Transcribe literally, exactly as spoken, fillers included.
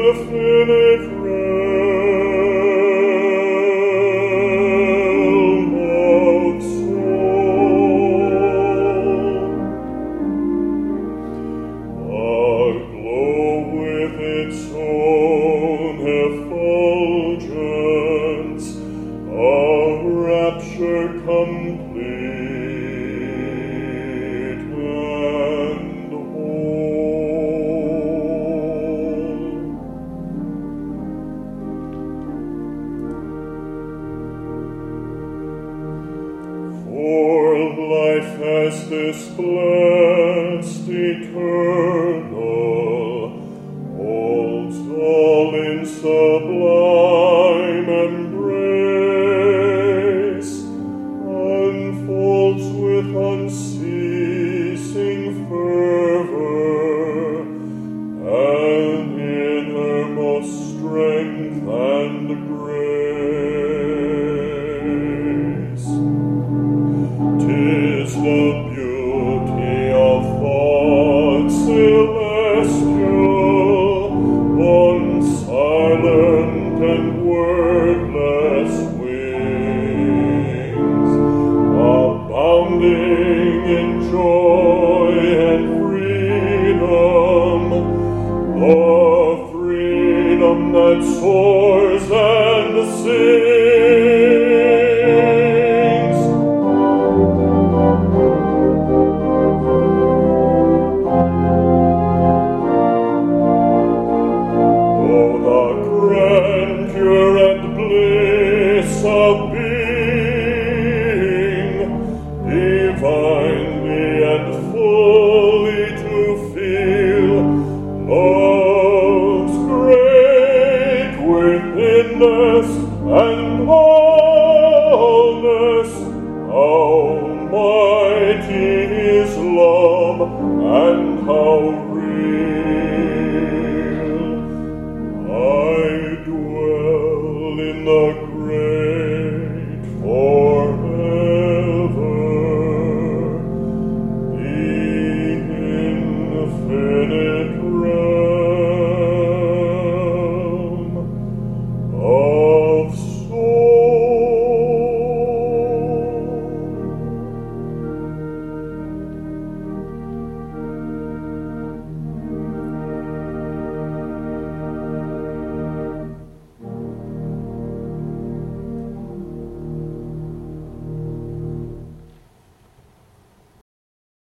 infinite realm of soul, aglow with its own effulgence, a rapture complete and whole. For life has this blessed eternal, holds all in sublime embrace, unfolds with unceasing fervor, and innermost strength and grace. 'Tis the beauty of thought celestial, on silent and wordless wings, abounding in joy and freedom, the freedom that soars and sings. Oh, the grandeur and bliss of being, divinely and fully to feel love's great withinness and all.